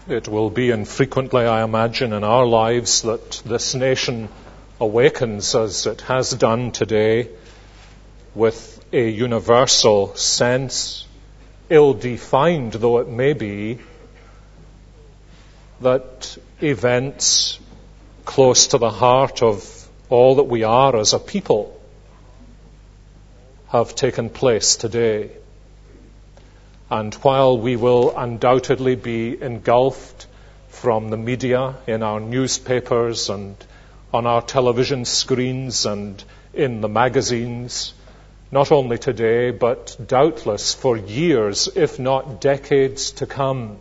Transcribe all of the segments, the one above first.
It will be infrequently, I imagine, in our lives that this nation awakens as it has done today with a universal sense, ill-defined though it may be, that events close to the heart of all that we are as a people have taken place today. And while we will undoubtedly be engulfed from the media, in our newspapers and on our television screens and in the magazines, not only today, but doubtless for years, if not decades to come,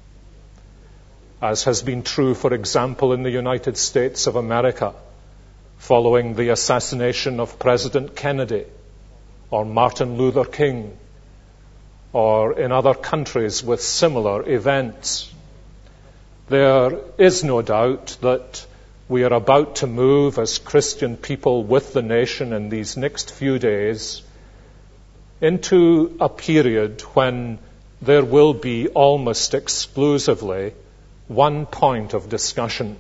as has been true, for example, in the United States of America, following the assassination of President Kennedy or Martin Luther King, or in other countries with similar events. There is no doubt that we are about to move as Christian people with the nation in these next few days into a period when there will be almost exclusively one point of discussion.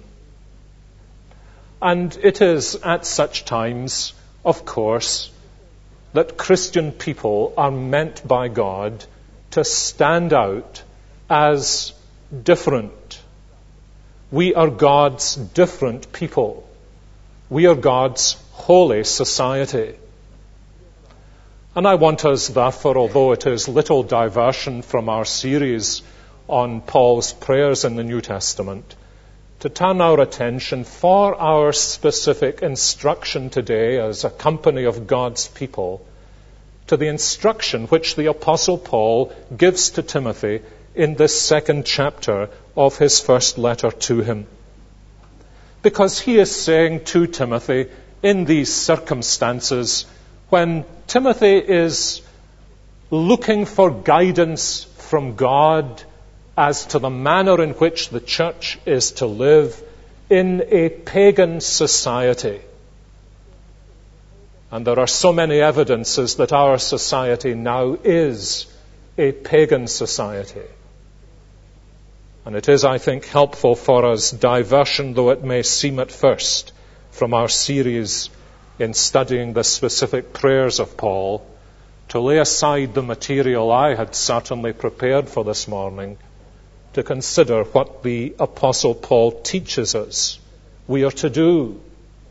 And it is at such times, of course, that Christian people are meant by God to stand out as different. We are God's different people. We are God's holy society. And I want us, therefore, although it is little diversion from our series on Paul's prayers in the New Testament, to turn our attention for our specific instruction today as a company of God's people to the instruction which the Apostle Paul gives to Timothy in this second chapter of his first letter to him. Because he is saying to Timothy in these circumstances, when Timothy is looking for guidance from God as to the manner in which the church is to live in a pagan society. And there are so many evidences that our society now is a pagan society. And it is, I think, helpful for us, diversion though it may seem at first, from our series in studying the specific prayers of Paul, to lay aside the material I had certainly prepared for this morning, to consider what the Apostle Paul teaches us we are to do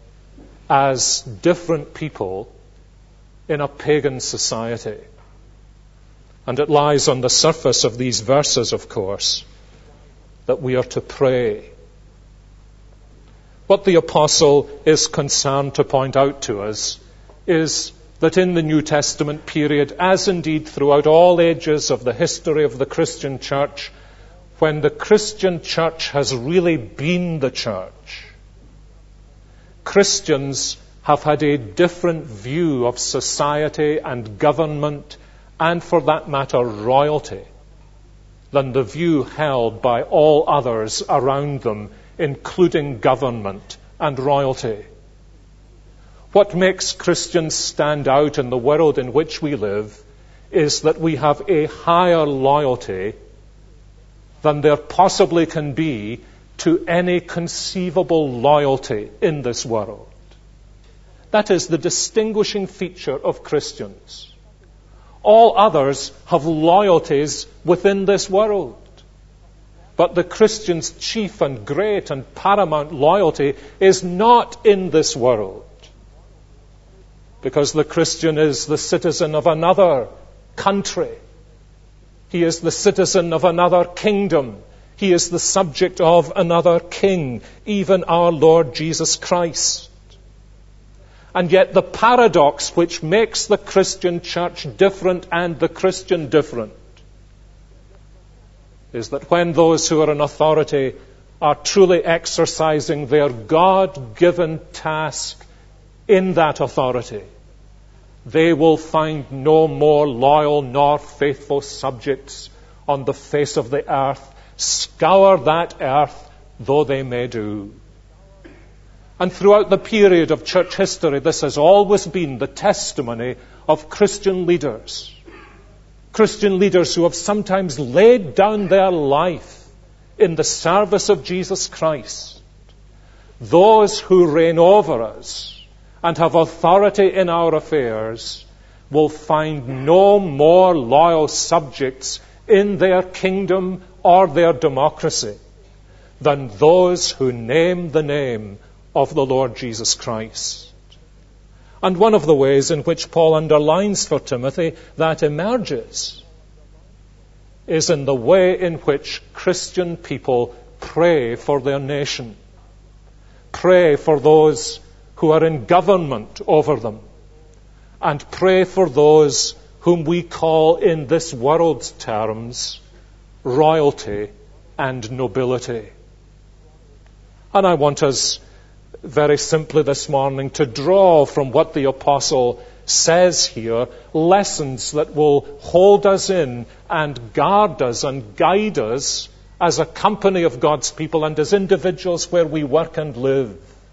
as different people in a pagan society. And it lies on the surface of these verses, of course, that we are to pray. What the Apostle is concerned to point out to us is that in the New Testament period, as indeed throughout all ages of the history of the Christian church, when the Christian church has really been the church, Christians have had a different view of society and government, and for that matter, royalty, than the view held by all others around them, including government and royalty. What makes Christians stand out in the world in which we live is that we have a higher loyalty than there possibly can be to any conceivable loyalty in this world. That is the distinguishing feature of Christians. All others have loyalties within this world. But the Christian's chief and great and paramount loyalty is not in this world. Because the Christian is the citizen of another country. He is the citizen of another kingdom. He is the subject of another king, even our Lord Jesus Christ. And yet the paradox which makes the Christian church different and the Christian different is that when those who are in authority are truly exercising their God-given task in that authority, they will find no more loyal nor faithful subjects on the face of the earth, scour that earth though they may do. And throughout the period of church history, this has always been the testimony of Christian leaders. Christian leaders who have sometimes laid down their life in the service of Jesus Christ, those who reign over us and have authority in our affairs will find no more loyal subjects in their kingdom or their democracy than those who name the name of the Lord Jesus Christ. And one of the ways in which Paul underlines for Timothy that emerges is in the way in which Christian people pray for their nation, pray for those who are in government over them, and pray for those whom we call in this world's terms royalty and nobility. And I want us very simply this morning to draw from what the apostle says here lessons that will hold us in and guard us and guide us as a company of God's people and as individuals where we work and live,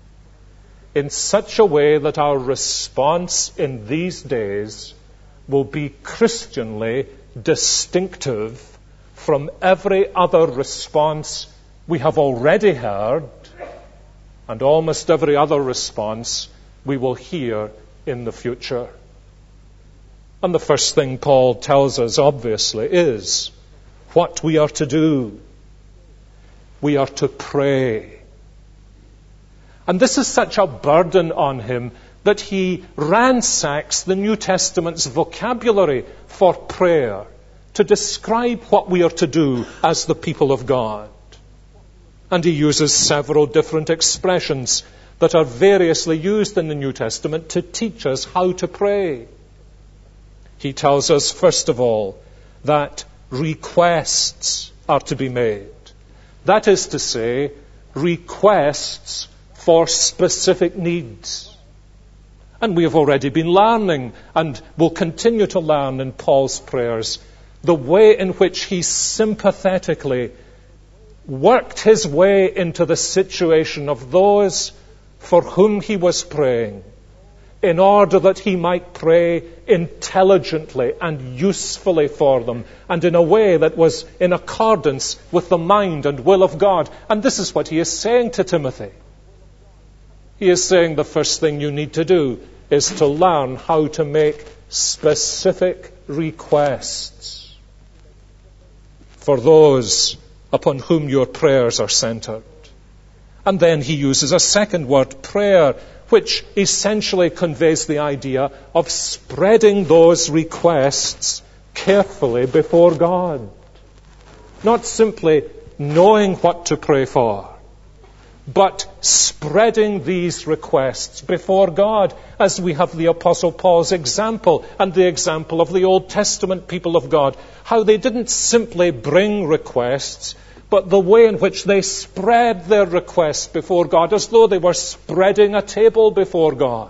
in such a way that our response in these days will be Christianly distinctive from every other response we have already heard and almost every other response we will hear in the future. And the first thing Paul tells us, obviously, is what we are to do. We are to pray. And this is such a burden on him that he ransacks the New Testament's vocabulary for prayer to describe what we are to do as the people of God. And he uses several different expressions that are variously used in the New Testament to teach us how to pray. He tells us, first of all, that requests are to be made. That is to say, requests for specific needs. And we have already been learning and will continue to learn in Paul's prayers the way in which he sympathetically worked his way into the situation of those for whom he was praying in order that he might pray intelligently and usefully for them and in a way that was in accordance with the mind and will of God. And this is what he is saying to Timothy. He is saying the first thing you need to do is to learn how to make specific requests for those upon whom your prayers are centered. And then he uses a second word, prayer, which essentially conveys the idea of spreading those requests carefully before God. Not simply knowing what to pray for, but spreading these requests before God, as we have the Apostle Paul's example and the example of the Old Testament people of God, how they didn't simply bring requests, but the way in which they spread their requests before God, as though they were spreading a table before God.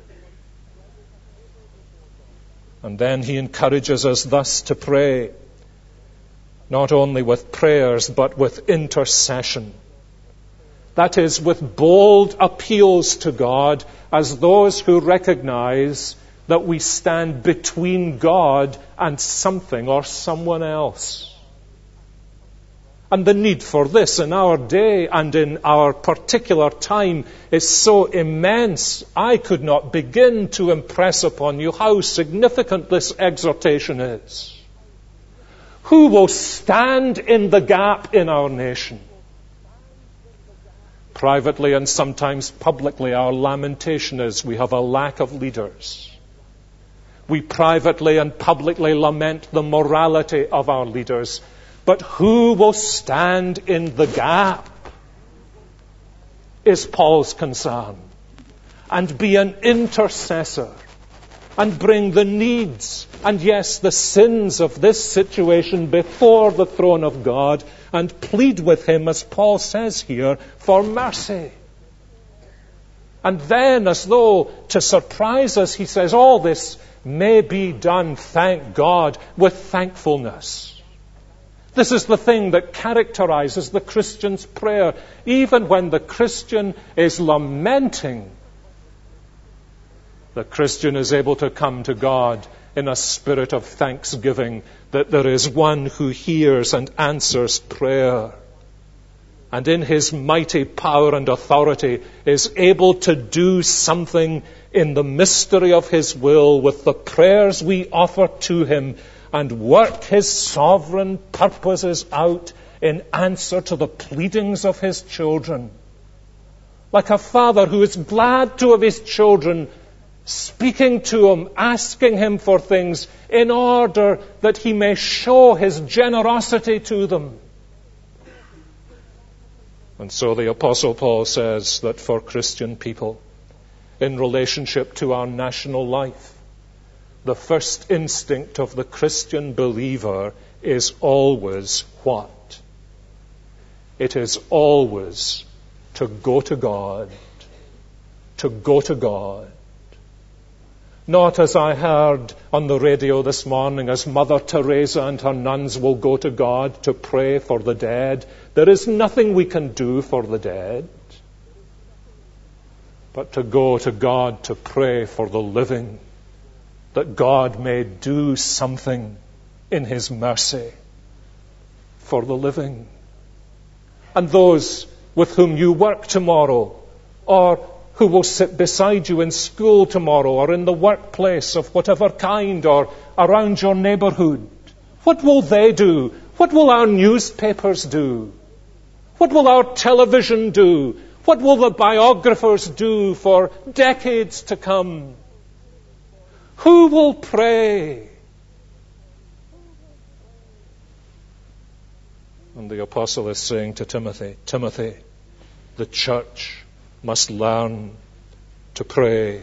And then he encourages us thus to pray, not only with prayers, but with intercession. That is, with bold appeals to God as those who recognize that we stand between God and something or someone else. And the need for this in our day and in our particular time is so immense, I could not begin to impress upon you how significant this exhortation is. Who will stand in the gap in our nation? Privately and sometimes publicly, our lamentation is we have a lack of leaders. We privately and publicly lament the morality of our leaders. But who will stand in the gap is Paul's concern, and be an intercessor and bring the needs and, yes, the sins of this situation before the throne of God and plead with him, as Paul says here, for mercy. And then, as though to surprise us, he says, all this may be done, thank God, with thankfulness. This is the thing that characterizes the Christian's prayer. Even when the Christian is lamenting, the Christian is able to come to God in a spirit of thanksgiving that there is one who hears and answers prayer. and in his mighty power and authority is able to do something in the mystery of his will with the prayers we offer to him, and work his sovereign purposes out in answer to the pleadings of his children. Like a father who is glad to have his children speaking to him, asking him for things in order that he may show his generosity to them. And so the Apostle Paul says that for Christian people, in relationship to our national life, the first instinct of the Christian believer is always what? It is always to go to God. To go to God. Not as I heard on the radio this morning, as Mother Teresa and her nuns will go to God to pray for the dead. There is nothing we can do for the dead. But to go to God to pray for the living, that God may do something in his mercy for the living. And those with whom you work tomorrow, or who will sit beside you in school tomorrow, or in the workplace of whatever kind, or around your neighborhood, what will they do? What will our newspapers do? What will our television do? What will the biographers do for decades to come? Who will pray? And the apostle is saying to Timothy, Timothy, the church must learn to pray.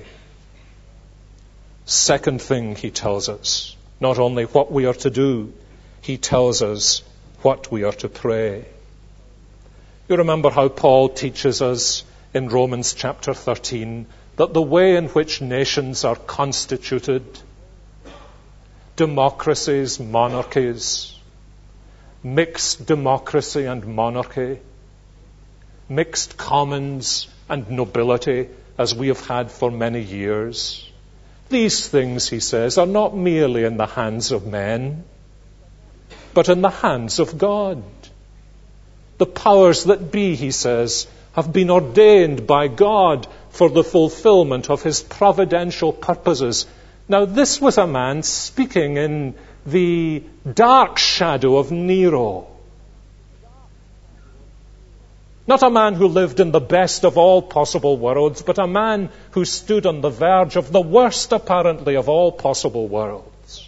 Second thing he tells us, not only what we are to do, he tells us what we are to pray. You remember how Paul teaches us in Romans chapter 13 that the way in which nations are constituted, democracies, monarchies, mixed democracy and monarchy, mixed commons and nobility, as we have had for many years. These things, he says, are not merely in the hands of men, but in the hands of God. The powers that be, he says, have been ordained by God for the fulfillment of his providential purposes. Now, this was a man speaking in the dark shadow of Nero. Not a man who lived in the best of all possible worlds, but a man who stood on the verge of the worst, apparently, of all possible worlds.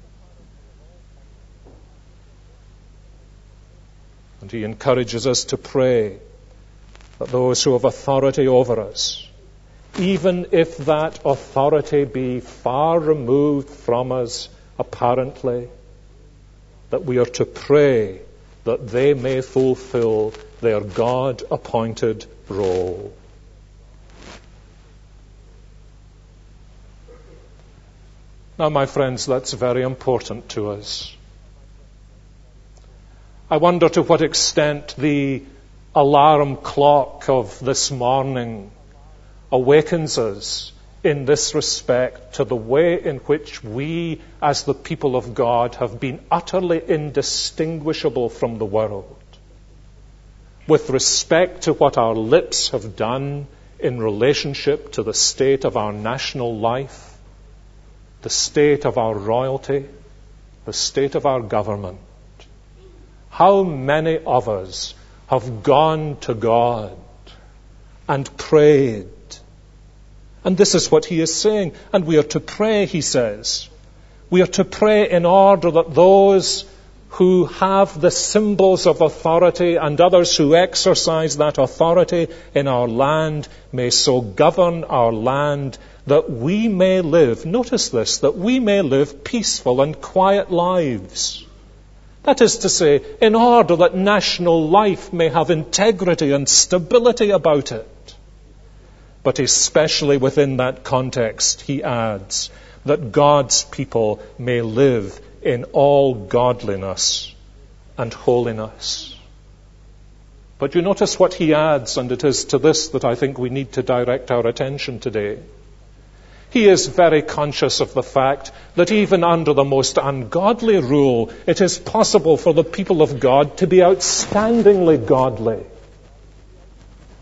And he encourages us to pray that those who have authority over us, even if that authority be far removed from us, apparently, that we are to pray that they may fulfill their God-appointed role. Now, my friends, that's very important to us. I wonder to what extent the alarm clock of this morning awakens us in this respect to the way in which we, as the people of God, have been utterly indistinguishable from the world, with respect to what our lips have done in relationship to the state of our national life, the state of our royalty, the state of our government. How many of us have gone to God and prayed? And this is what he is saying. And we are to pray, he says. We are to pray in order that those who have the symbols of authority and others who exercise that authority in our land may so govern our land that we may live, notice this, that we may live peaceful and quiet lives. That is to say, in order that national life may have integrity and stability about it. But especially within that context, he adds, that God's people may live in all godliness and holiness. But you notice what he adds, and it is to this that I think we need to direct our attention today. He is very conscious of the fact that even under the most ungodly rule, it is possible for the people of God to be outstandingly godly.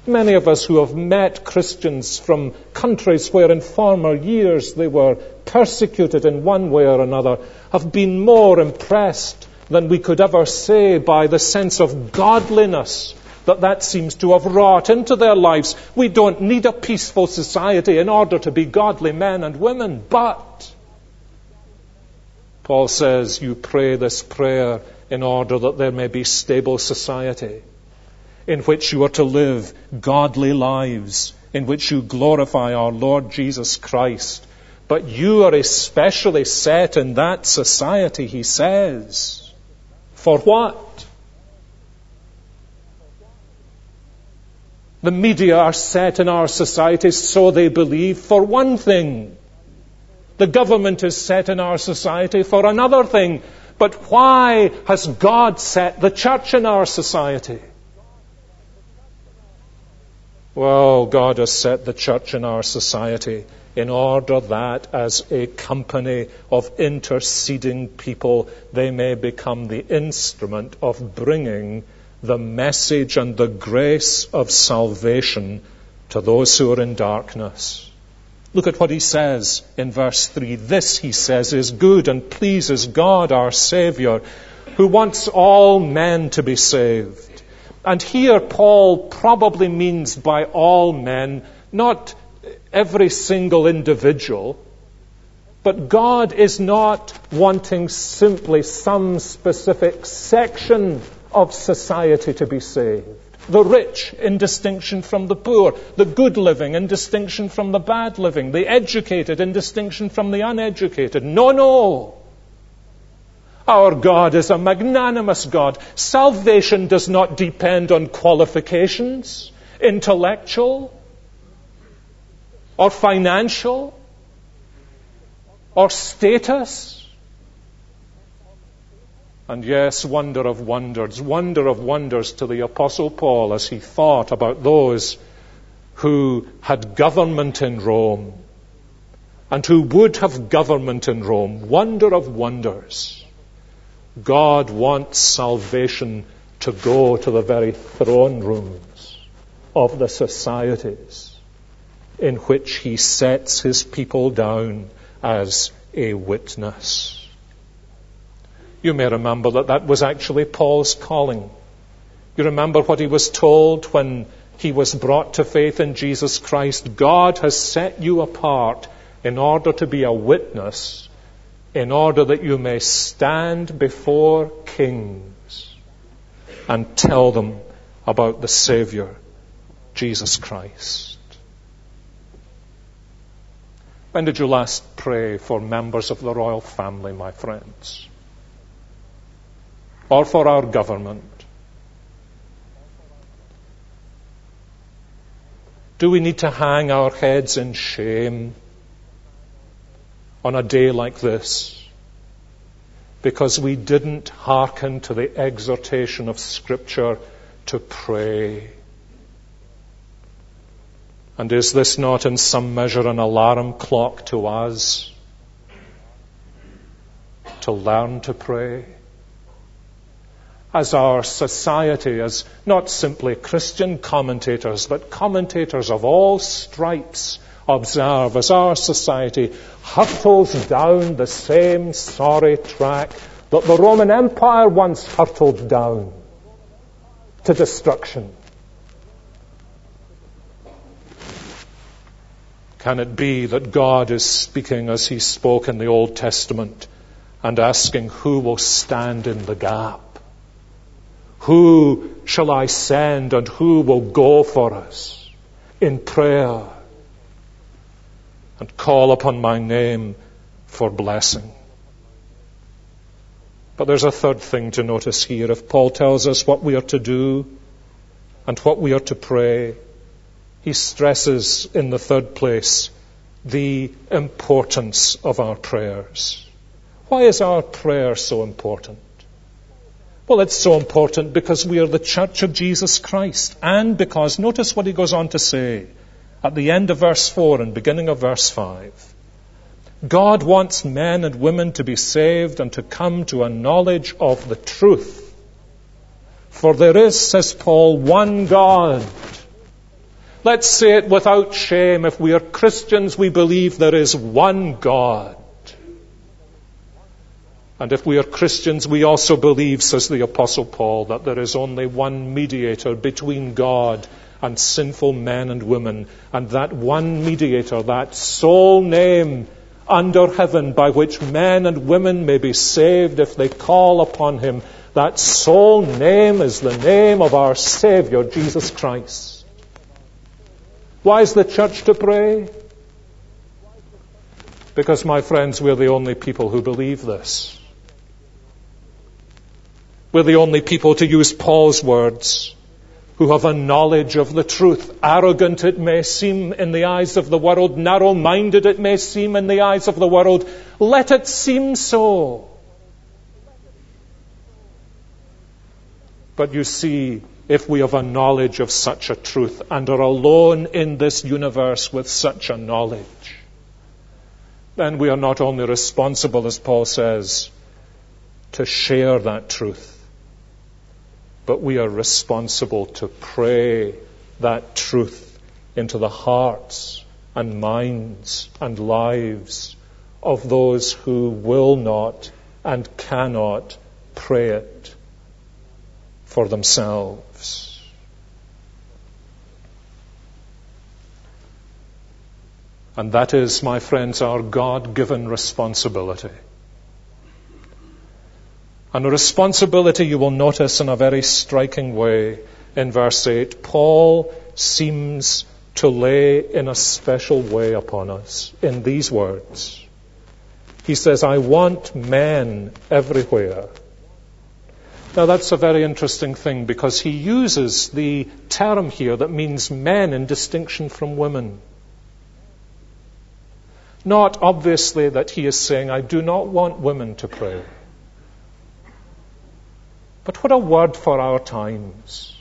Many of us who have met Christians from countries where in former years they were persecuted in one way or another have been more impressed than we could ever say by the sense of godliness that seems to have wrought into their lives. We don't need a peaceful society in order to be godly men and women, but Paul says you pray this prayer in order that there may be stable society in which you are to live godly lives, in which you glorify our Lord Jesus Christ. But you are especially set in that society, he says. For what? The media are set in our society, so they believe, for one thing. The government is set in our society for another thing. But why has God set the church in our society? Well, God has set the church in our society in order that as a company of interceding people, they may become the instrument of bringing the message and the grace of salvation to those who are in darkness. Look at what he says in verse 3. This, he says, is good and pleases God our Saviour, who wants all men to be saved. And here Paul probably means by all men, not every single individual, but God is not wanting simply some specific section of society to be saved. The rich in distinction from the poor, the good living in distinction from the bad living, the educated in distinction from the uneducated. No. Our God is a magnanimous God. Salvation does not depend on qualifications, intellectual, or financial, or status. And yes, wonder of wonders to the Apostle Paul as he thought about those who had government in Rome and who would have government in Rome. Wonder of wonders. God wants salvation to go to the very throne rooms of the societies in which he sets his people down as a witness. You may remember that was actually Paul's calling. You remember what he was told when he was brought to faith in Jesus Christ. God has set you apart in order to be a witness, in order that you may stand before kings and tell them about the Savior, Jesus Christ. When did you last pray for members of the royal family, my friends? Or for our government? Do we need to hang our heads in shame on a day like this because we didn't hearken to the exhortation of Scripture to pray? And is this not in some measure an alarm clock to us to learn to pray? As our society, as not simply Christian commentators, but commentators of all stripes observe, as our society hurtles down the same sorry track that the Roman Empire once hurtled down to destruction. Can it be that God is speaking as he spoke in the Old Testament and asking, who will stand in the gap? Who shall I send and who will go for us in prayer and call upon my name for blessing? But there's a third thing to notice here. If Paul tells us what we are to do and what we are to pray, he stresses in the third place the importance of our prayers. Why is our prayer so important? Well, it's so important because we are the church of Jesus Christ, and because, notice what he goes on to say at the end of verse 4 and beginning of verse 5. God wants men and women to be saved and to come to a knowledge of the truth. For there is, says Paul, one God Let's say it without shame. If we are Christians, we believe there is one God. And if we are Christians, we also believe, says the Apostle Paul, that there is only one mediator between God and sinful men and women. And that one mediator, that sole name under heaven by which men and women may be saved if they call upon him, that sole name is the name of our Savior, Jesus Christ. Why is the church to pray? Because, my friends, we're the only people who believe this. We're the only people, to use Paul's words, who have a knowledge of the truth. Arrogant it may seem in the eyes of the world, narrow-minded it may seem in the eyes of the world. Let it seem so. But you see, if we have a knowledge of such a truth and are alone in this universe with such a knowledge, then we are not only responsible, as Paul says, to share that truth, but we are responsible to pray that truth into the hearts and minds and lives of those who will not and cannot pray it for themselves. And that is, my friends, our God-given responsibility. And a responsibility you will notice in a very striking way in verse 8. Paul seems to lay in a special way upon us in these words. He says, I want men everywhere. Now that's a very interesting thing, because he uses the term here that means men in distinction from women. Not obviously that he is saying, I do not want women to pray. But what a word for our times.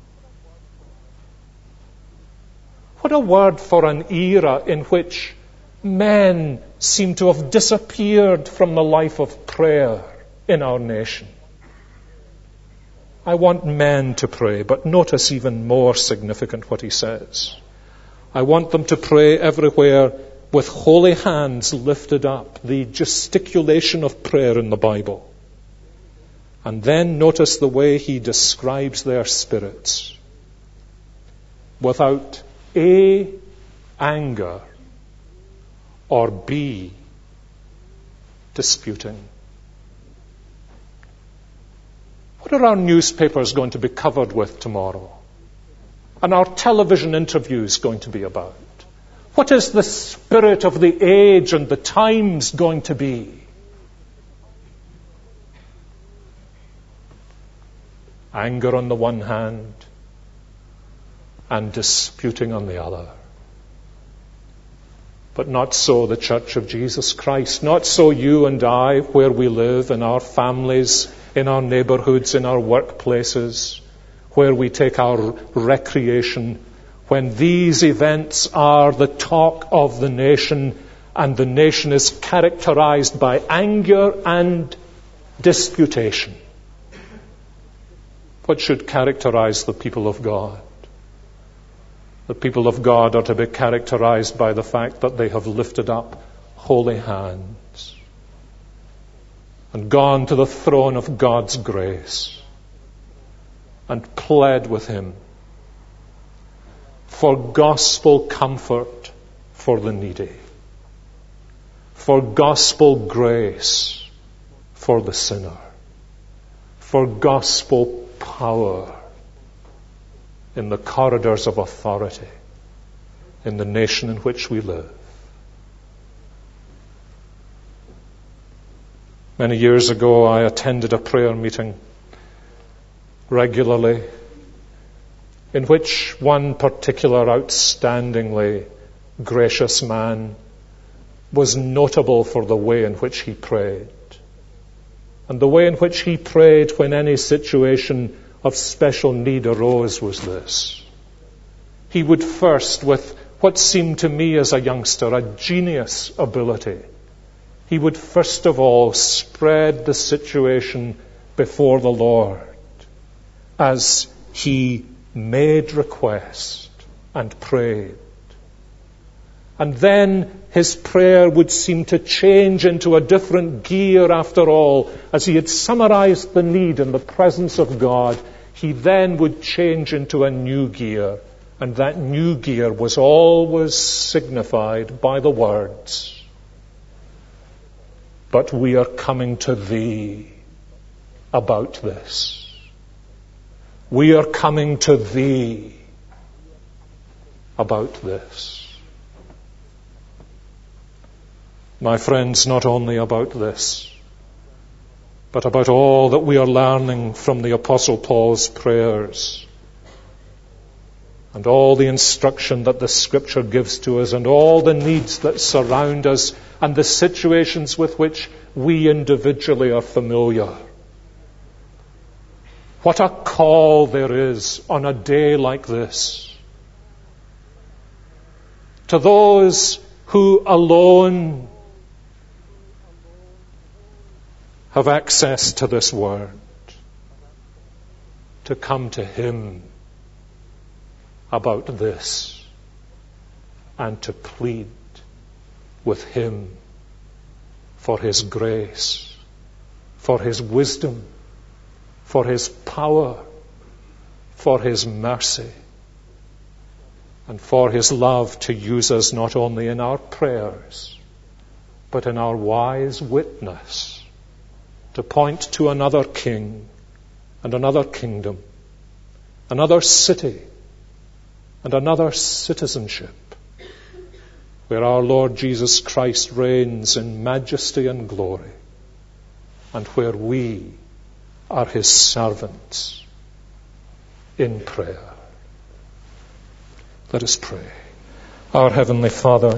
What a word for an era in which men seem to have disappeared from the life of prayer in our nation. I want men to pray, but notice even more significant what he says. I want them to pray everywhere with holy hands lifted up, the gesticulation of prayer in the Bible. And then notice the way he describes their spirits. Without A, anger, or B, disputing. What are our newspapers going to be covered with tomorrow? And our television interviews going to be about? What is the spirit of the age and the times going to be? Anger on the one hand and disputing on the other. But not so the Church of Jesus Christ. Not so you and I, where we live, in our families, in our neighborhoods, in our workplaces, where we take our recreation, when these events are the talk of the nation, and the nation is characterized by anger and disputation. What should characterize the people of God? The people of God are to be characterized by the fact that they have lifted up holy hands and gone to the throne of God's grace and pled with him for gospel comfort for the needy, for gospel grace for the sinner, for gospel power in the corridors of authority in the nation in which we live. Many years ago, I attended a prayer meeting regularly in which one particular outstandingly gracious man was notable for the way in which he prayed. And the way in which he prayed when any situation of special need arose was this. He would first, with what seemed to me as a youngster, a genius ability, he would first of all spread the situation before the Lord as he made request and prayed. And then his prayer would seem to change into a different gear after all. As he had summarized the need in the presence of God, he then would change into a new gear. And that new gear was always signified by the words, "But we are coming to thee about this. We are coming to thee about this." My friends, not only about this, but about all that we are learning from the Apostle Paul's prayers, and all the instruction that the Scripture gives to us, and all the needs that surround us, and the situations with which we individually are familiar. What a call there is on a day like this to those who alone have access to this word, to come to him about this and to plead with him for his grace, for his wisdom, for his power, for his mercy, and for his love to use us not only in our prayers, but in our wise witness, to point to another king and another kingdom, another city and another citizenship, where our Lord Jesus Christ reigns in majesty and glory, and where we are his servants in prayer. Let us pray. Our Heavenly Father,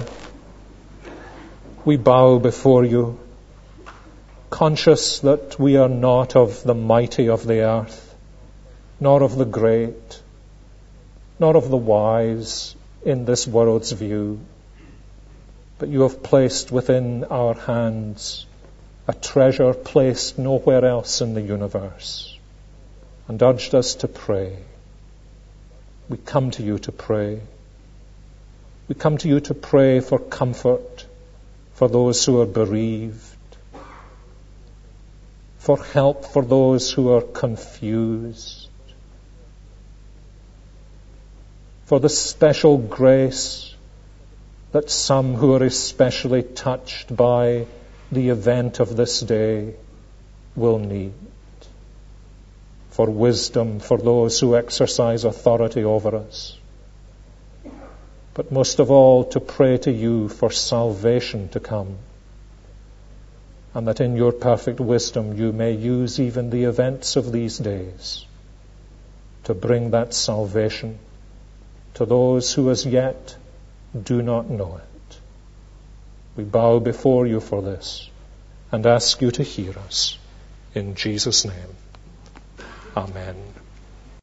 we bow before you, conscious that we are not of the mighty of the earth, nor of the great, nor of the wise in this world's view, but you have placed within our hands a treasure placed nowhere else in the universe, and urged us to pray. We come to you to pray. We come to you to pray for comfort for those who are bereaved, for help for those who are confused, for the special grace that some who are especially touched by the event of this day will need, for wisdom for those who exercise authority over us, but most of all to pray to you for salvation to come, and that in your perfect wisdom you may use even the events of these days to bring that salvation to those who as yet do not know it. We bow before you for this and ask you to hear us. In Jesus' name, amen.